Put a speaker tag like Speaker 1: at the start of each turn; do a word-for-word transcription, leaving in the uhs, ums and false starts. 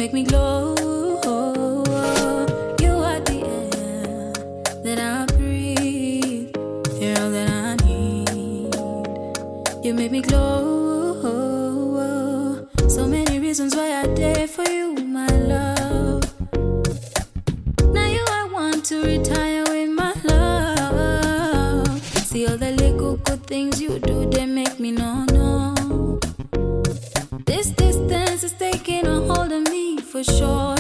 Speaker 1: make me glow. You are the air that I breathe. You're all that I need. You make me glow. So many reasons why I dare for you, my love. Now you I want to retire with my love. See all the little good things you do, they make me no, no. This distance is taking a hold of me for sure.